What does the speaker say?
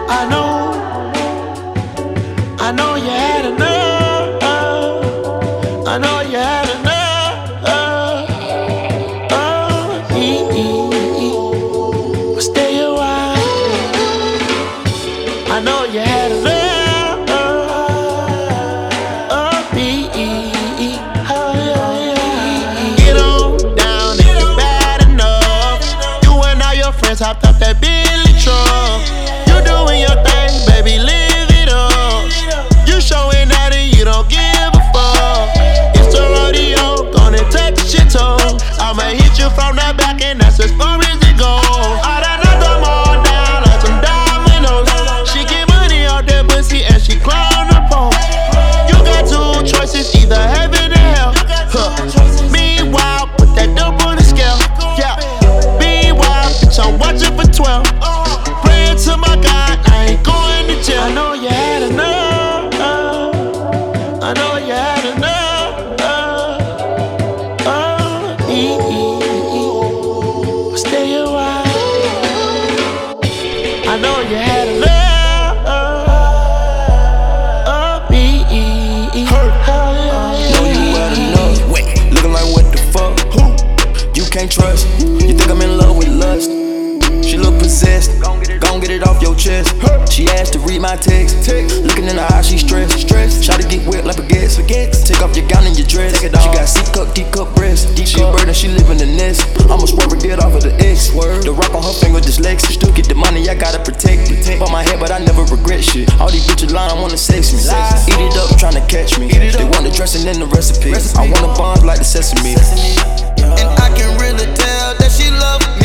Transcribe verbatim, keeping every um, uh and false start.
I know, I know you had enough. I know you had enough. Oh, e -e -e. Stay a while. I know you had enough. Oh, e -e -e. Oh, yeah, yeah. Get on down if you bad enough. You and all your friends hopped up that Billy truck. You doing your thing, baby, live it up. You showing that and you don't give a fuck. It's a rodeo, gonna take your toe. I'ma hit you from the back and that's as far as it goes. I done knocked them all down like some dominoes. She get money out that pussy and she climb the pole. You got two choices, either heaven or hell. Huh. Meanwhile, put that dope on the scale. Yeah. Meanwhile, bitch, I'm watching for twelve. Praying to my God, I ain't going to jail. I know you had enough. I know you had enough. Oh, e -e -e. Stay a while. I know you had enough. Oh, e -e -e. Know you had enough. Looking like what the fuck? Who? You can't trust. You think I'm in love with lust? She look possessed. Gon' get it off your chest. She asked to read my text. Looking in her eyes, she stressed. Try to get wet like baguettes. Take off your gown and your dress. She got C cup, D cup breast. She a bird and she live in the nest. I'ma swerve and get off of the X. The rock on her finger dyslexic. Still get the money, I gotta protect it. Bought my head, but I never regret shit. All these bitches lying, wanna sex me. Eat it up, tryna catch me. They want the dressing in the recipe. I wanna bond like the sesame. And I can really tell that she love me.